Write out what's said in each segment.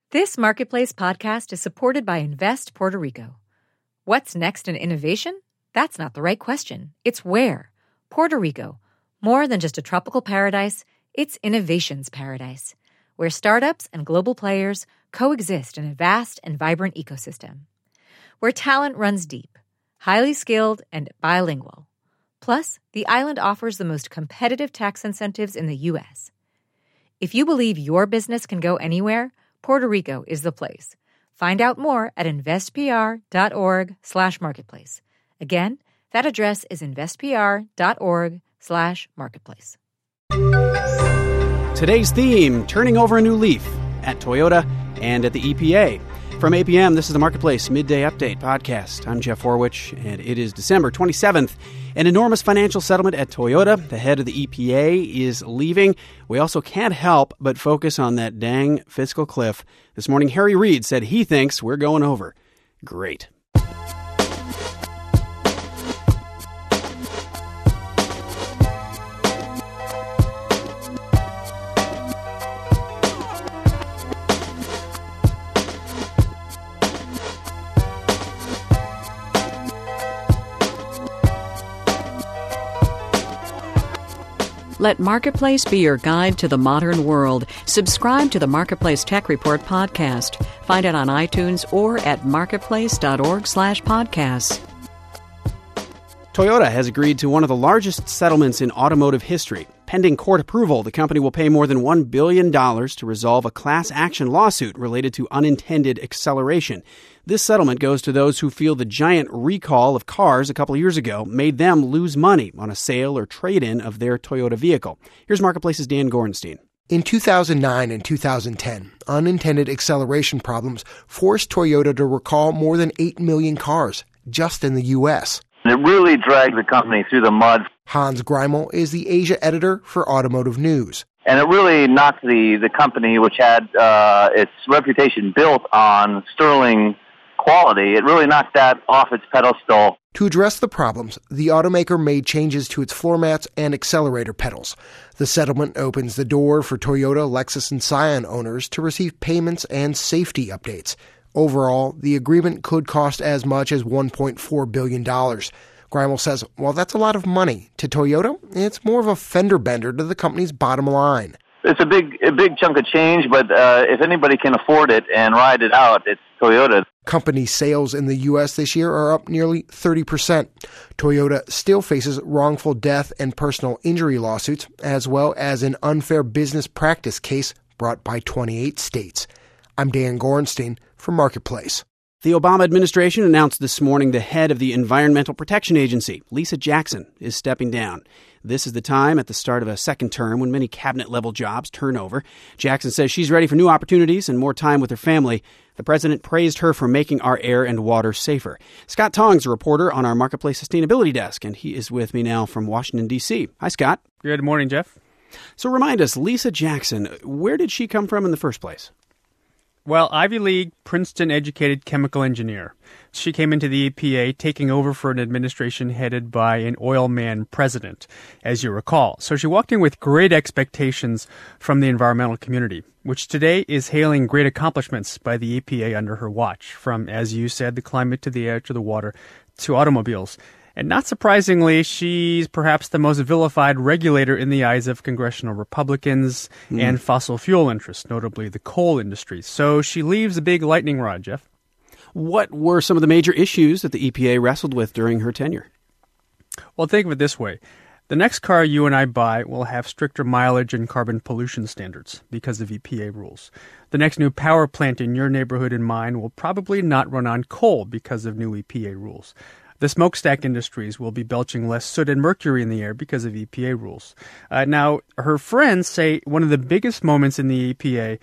This Marketplace podcast is supported by Invest Puerto Rico. What's next in innovation? That's not the right question. It's where. Puerto Rico. More than just a tropical paradise, it's innovation's paradise, where startups and global players coexist in a vast and vibrant ecosystem. Where talent runs deep, highly skilled, and bilingual. Plus, the island offers the most competitive tax incentives in the U.S. If you believe your business can go anywhere, Puerto Rico is the place. Find out more at investpr.org/marketplace. Again, that address is investpr.org/marketplace. Today's theme, turning over a new leaf at Toyota and at the EPA. From APM, this is the Marketplace Midday Update podcast. I'm Jeff Horwich, and it is December 27th. An enormous financial settlement at Toyota. The head of the EPA is leaving. We also can't help but focus on that dang fiscal cliff. This morning, Harry Reid said he thinks we're going over. Great. Let Marketplace be your guide to the modern world. Subscribe to the Marketplace Tech Report podcast. Find it on iTunes or at marketplace.org/podcasts. Toyota has agreed to one of the largest settlements in automotive history. Pending court approval, the company will pay more than $1 billion to resolve a class action lawsuit related to unintended acceleration. This settlement goes to those who feel the giant recall of cars a couple years ago made them lose money on a sale or trade-in of their Toyota vehicle. Here's Marketplace's Dan Gorenstein. In 2009 and 2010, unintended acceleration problems forced Toyota to recall more than 8 million cars just in the U.S. It really dragged the company through the mud. Hans Greimel is the Asia editor for Automotive News. And it really knocked the company, which had its reputation built on sterling quality, it really knocked that off its pedestal. To address the problems, the automaker made changes to its floor mats and accelerator pedals. The settlement opens the door for Toyota, Lexus, and Scion owners to receive payments and safety updates. Overall, the agreement could cost as much as $1.4 billion. Greimel says, while that's a lot of money to Toyota, it's more of a fender bender to the company's bottom line. It's a big chunk of change, but if anybody can afford it and ride it out, it's Toyota. Company sales in the U.S. this year are up nearly 30%. Toyota still faces wrongful death and personal injury lawsuits, as well as an unfair business practice case brought by 28 states. I'm Dan Gorenstein for Marketplace. The Obama administration announced this morning the head of the Environmental Protection Agency, Lisa Jackson, is stepping down. This is the time at the start of a second term when many cabinet-level jobs turn over. Jackson says she's ready for new opportunities and more time with her family. The president praised her for making our air and water safer. Scott Tong's a reporter on our Marketplace Sustainability Desk, and he is with me now from Washington, D.C. Hi, Scott. Good morning, Jeff. So remind us, Lisa Jackson, where did she come from in the first place? Well, Ivy League, Princeton-educated chemical engineer. She came into the EPA taking over for an administration headed by an oil man president, as you recall. So she walked in with great expectations from the environmental community, which today is hailing great accomplishments by the EPA under her watch, from, as you said, the climate to the air to the water to automobiles. And not surprisingly, she's perhaps the most vilified regulator in the eyes of congressional Republicans and fossil fuel interests, notably the coal industry. So she leaves a big lightning rod, Jeff. What were some of the major issues that the EPA wrestled with during her tenure? Well, think of it this way. The next car you and I buy will have stricter mileage and carbon pollution standards because of EPA rules. The next new power plant in your neighborhood and mine will probably not run on coal because of new EPA rules. The smokestack industries will be belching less soot and mercury in the air because of EPA rules. Now, her friends say one of the biggest moments in the EPA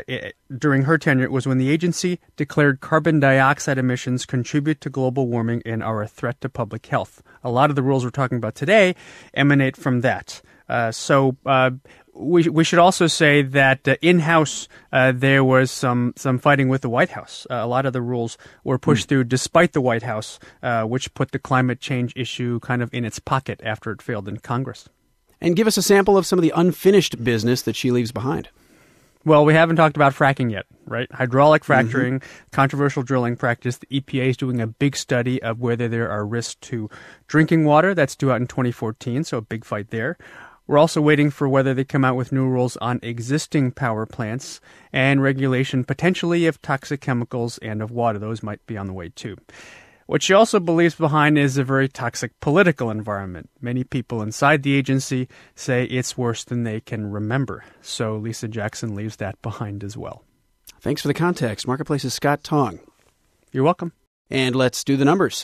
during her tenure was when the agency declared carbon dioxide emissions contribute to global warming and are a threat to public health. A lot of the rules we're talking about today emanate from that. We should also say that in-house there was some fighting with the White House. A lot of the rules were pushed through despite the White House, which put the climate change issue kind of in its pocket after it failed in Congress. And give us a sample of some of the unfinished business that she leaves behind. Well, we haven't talked about fracking yet, right? Hydraulic fracturing, controversial drilling practice. The EPA is doing a big study of whether there are risks to drinking water. That's due out in 2014, so a big fight there. We're also waiting for whether they come out with new rules on existing power plants and regulation potentially of toxic chemicals and of water. Those might be on the way too. What she also believes behind is a very toxic political environment. Many people inside the agency say it's worse than they can remember. So Lisa Jackson leaves that behind as well. Thanks for the context. Marketplace's Scott Tong. You're welcome. And let's do the numbers.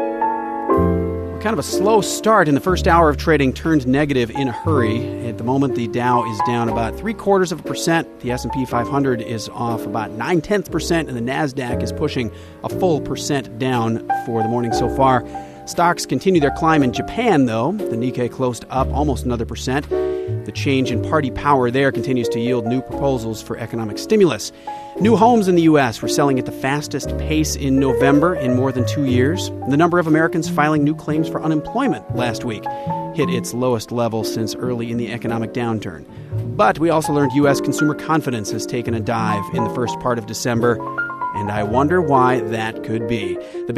Kind of a slow start in the first hour of trading turned negative in a hurry. At the moment, the Dow is down about 0.75%. The S&P 500 is off about 0.9%, and the NASDAQ is pushing a full percent down for the morning so far. Stocks continue their climb in Japan, though. The Nikkei closed up almost another percent. The change in party power there continues to yield new proposals for economic stimulus. New homes in the U.S. were selling at the fastest pace in November in more than 2 years. The number of Americans filing new claims for unemployment last week hit its lowest level since early in the economic downturn. But we also learned U.S. consumer confidence has taken a dive in the first part of December, and I wonder why that could be.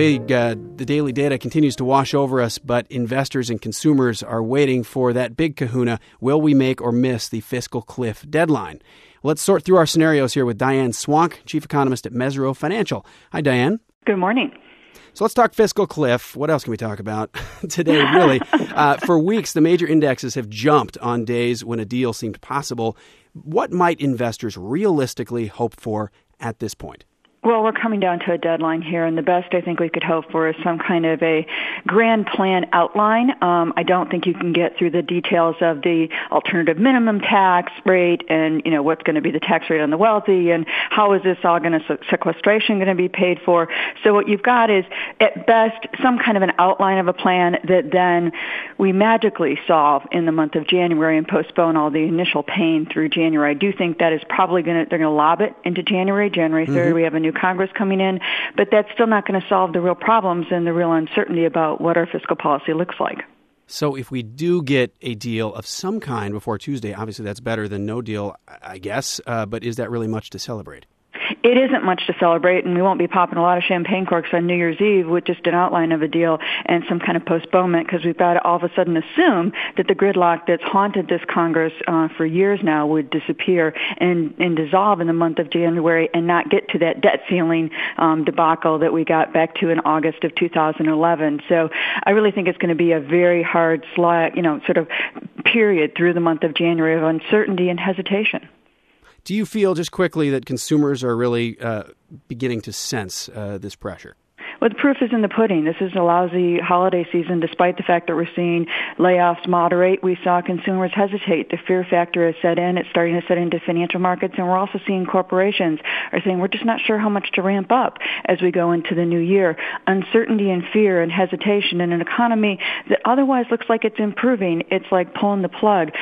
The daily data continues to wash over us, but investors and consumers are waiting for that big kahuna. Will we make or miss the fiscal cliff deadline? Let's sort through our scenarios here with Diane Swank, chief economist at Mesirow Financial. Hi, Diane. Good morning. So let's talk fiscal cliff. What else can we talk about today, really? For weeks, the major indexes have jumped on days when a deal seemed possible. What might investors realistically hope for at this point? Well, we're coming down to a deadline here, and the best I think we could hope for is some kind of a grand plan outline. I don't think you can get through the details of the alternative minimum tax rate and, what's going to be the tax rate on the wealthy and how is this all going to, sequestration going to be paid for. So what you've got is, at best, some kind of an outline of a plan that then we magically solve in the month of January and postpone all the initial pain through January. I do think that is probably they're going to lob it into January 3rd. We have a new Congress coming in, but that's still not going to solve the real problems and the real uncertainty about what our fiscal policy looks like. So if we do get a deal of some kind before Tuesday, obviously that's better than no deal, I guess, but is that really much to celebrate? It isn't much to celebrate, and we won't be popping a lot of champagne corks on New Year's Eve with just an outline of a deal and some kind of postponement, because we've got to all of a sudden assume that the gridlock that's haunted this Congress for years now would disappear and dissolve in the month of January and not get to that debt ceiling debacle that we got back to in August of 2011. So I really think it's going to be a very hard slog, sort of period through the month of January of uncertainty and hesitation. Do you feel, just quickly, that consumers are really beginning to sense this pressure? Well, the proof is in the pudding. This is a lousy holiday season. Despite the fact that we're seeing layoffs moderate, we saw consumers hesitate. The fear factor has set in. It's starting to set into financial markets, and we're also seeing corporations are saying we're just not sure how much to ramp up as we go into the new year. Uncertainty and fear and hesitation in an economy that otherwise looks like it's improving. It's like pulling the plug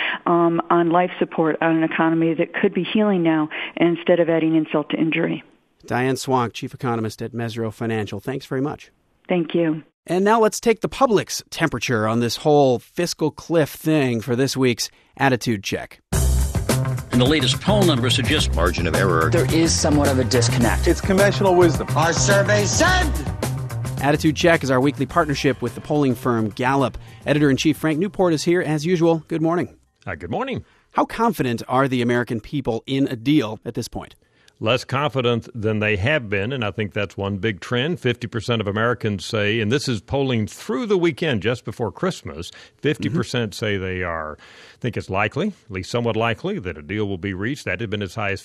on life support on an economy that could be healing now instead of adding insult to injury. Diane Swank, chief economist at Mesirow Financial. Thanks very much. Thank you. And now let's take the public's temperature on this whole fiscal cliff thing for this week's Attitude Check. And the latest poll numbers suggest margin of error. There is somewhat of a disconnect. It's conventional wisdom. Our survey said. Attitude Check is our weekly partnership with the polling firm Gallup. Editor-in-Chief Frank Newport is here, as usual. Good morning. Good morning. How confident are the American people in a deal at this point? Less confident than they have been, and I think that's one big trend. 50% of Americans say, and this is polling through the weekend just before Christmas, 50% say they think it's likely, at least somewhat likely, that a deal will be reached. That had been as high as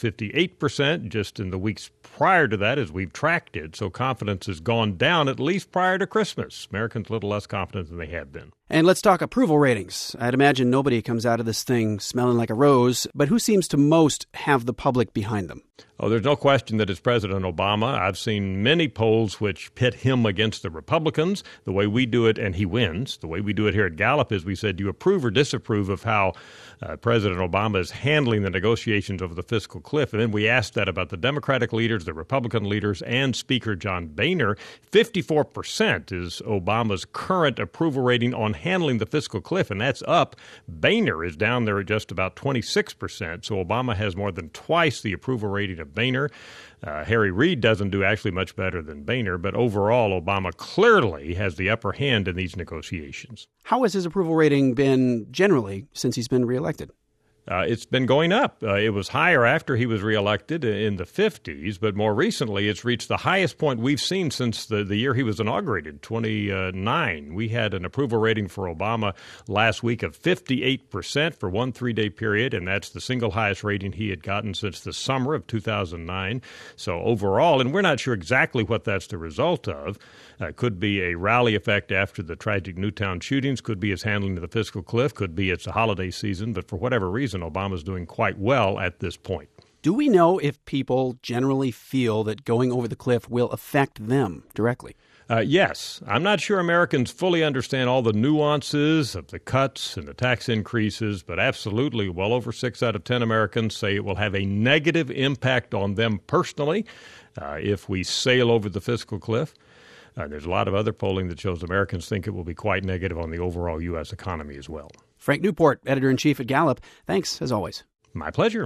58% just in the weeks prior to that as we've tracked it. So confidence has gone down at least prior to Christmas. Americans a little less confident than they have been. And let's talk approval ratings. I'd imagine nobody comes out of this thing smelling like a rose, but who seems to most have the public behind them? Oh, there's no question that it's President Obama. I've seen many polls which pit him against the Republicans. The way we do it, and he wins, the way we do it here at Gallup is we said, do you approve or disapprove of how President Obama is handling the negotiations over the fiscal cliff? And then we asked that about the Democratic leaders, the Republican leaders, and Speaker John Boehner. 54% is Obama's current approval rating on handling the fiscal cliff, and that's up. Boehner is down there at just about 26%, so Obama has more than twice the approval rating of Boehner. Harry Reid doesn't do actually much better than Boehner, but overall, Obama clearly has the upper hand in these negotiations. How has his approval rating been generally since he's been reelected? It's been going up. It was higher after he was reelected in the 50s, but more recently it's reached the highest point we've seen since the year he was inaugurated, 29. We had an approval rating for Obama last week of 58% for one 3-day period, and that's the single highest rating he had gotten since the summer of 2009. So overall, and we're not sure exactly what that's the result of, could be a rally effect after the tragic Newtown shootings, could be his handling of the fiscal cliff, could be it's a holiday season, but for whatever reason, Obama's doing quite well at this point. Do we know if people generally feel that going over the cliff will affect them directly? Yes. I'm not sure Americans fully understand all the nuances of the cuts and the tax increases, but absolutely well over 6 out of 10 Americans say it will have a negative impact on them personally if we sail over the fiscal cliff. There's a lot of other polling that shows Americans think it will be quite negative on the overall U.S. economy as well. Frank Newport, editor-in-chief at Gallup. Thanks, as always. My pleasure.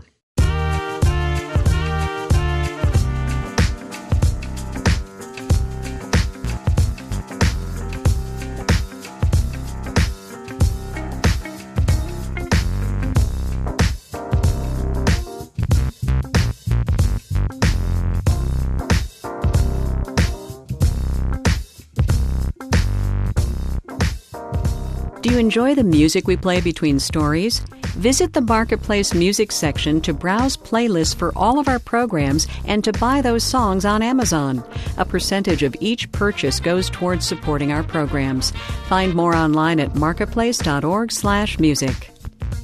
Do you enjoy the music we play between stories? Visit the Marketplace Music section to browse playlists for all of our programs and to buy those songs on Amazon. A percentage of each purchase goes towards supporting our programs. Find more online at marketplace.org/music.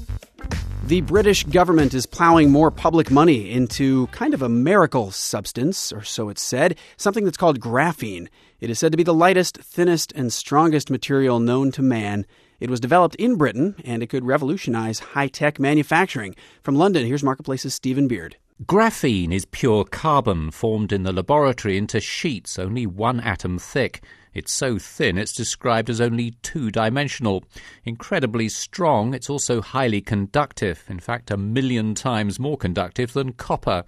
The British government is plowing more public money into kind of a miracle substance, or so it's said, something that's called graphene. It is said to be the lightest, thinnest, and strongest material known to man. It was developed in Britain, and it could revolutionize high-tech manufacturing. From London, here's Marketplace's Stephen Beard. Graphene is pure carbon formed in the laboratory into sheets only 1 atom thick. It's so thin it's described as only 2-dimensional. Incredibly strong, it's also highly conductive, in fact 1 million times more conductive than copper.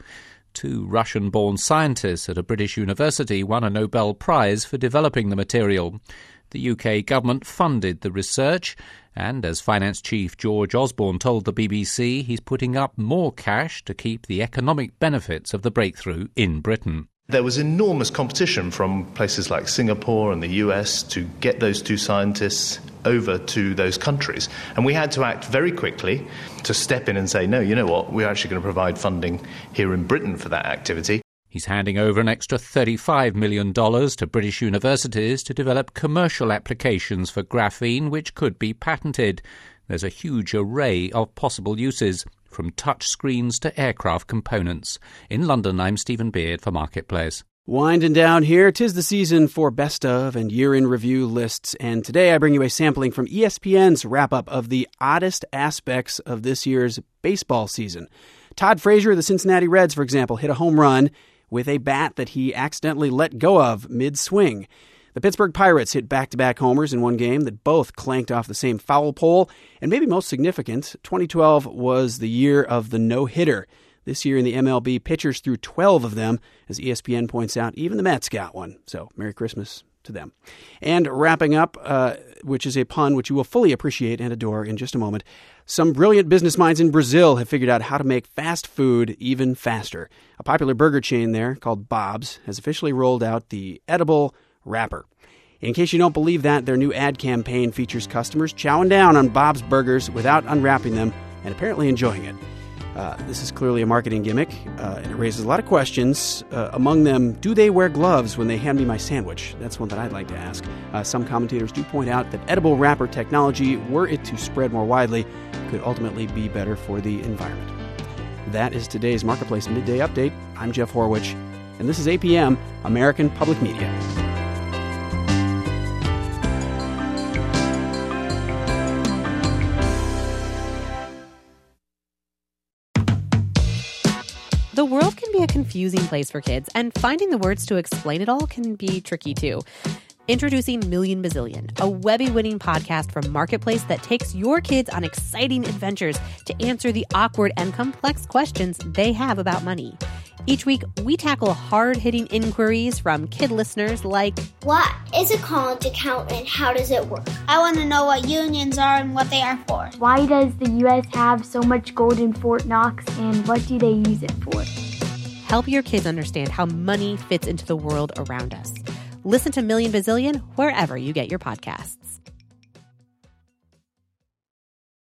2 Russian-born scientists at a British university won a Nobel Prize for developing the material. The UK government funded the research, and as Finance Chief George Osborne told the BBC, he's putting up more cash to keep the economic benefits of the breakthrough in Britain. There was enormous competition from places like Singapore and the US to get those 2 scientists over to those countries. And we had to act very quickly to step in and say, no, you know what, we're actually going to provide funding here in Britain for that activity. He's handing over an extra $35 million to British universities to develop commercial applications for graphene, which could be patented. There's a huge array of possible uses, from touch screens to aircraft components. In London, I'm Stephen Beard for Marketplace. Winding down here, 'tis the season for best of and year-in review lists, and today I bring you a sampling from ESPN's wrap-up of the oddest aspects of this year's baseball season. Todd Frazier of the Cincinnati Reds, for example, hit a home run with a bat that he accidentally let go of mid-swing. The Pittsburgh Pirates hit back-to-back homers in one game that both clanked off the same foul pole. And maybe most significant, 2012 was the year of the no-hitter. This year in the MLB, pitchers threw 12 of them. As ESPN points out, even the Mets got one. So, Merry Christmas to them. And wrapping up, which is a pun which you will fully appreciate and adore in just a moment, some brilliant business minds in Brazil have figured out how to make fast food even faster. A popular burger chain there, called Bob's, has officially rolled out the edible wrapper. In case you don't believe that, their new ad campaign features customers chowing down on Bob's burgers without unwrapping them and apparently enjoying it. This is clearly a marketing gimmick, and it raises a lot of questions. Among them, do they wear gloves when they hand me my sandwich? That's one that I'd like to ask. Some commentators do point out that edible wrapper technology, were it to spread more widely, could ultimately be better for the environment. That is today's Marketplace Midday Update. I'm Jeff Horwich, and this is APM, American Public Media. The world can be a confusing place for kids, and finding the words to explain it all can be tricky too. Introducing Million Bazillion, a Webby-winning podcast from Marketplace that takes your kids on exciting adventures to answer the awkward and complex questions they have about money. Each week, we tackle hard-hitting inquiries from kid listeners like, what is a college account and how does it work? I want to know what unions are and what they are for. Why does the U.S. have so much gold in Fort Knox and what do they use it for? Help your kids understand how money fits into the world around us. Listen to Million Bazillion wherever you get your podcasts.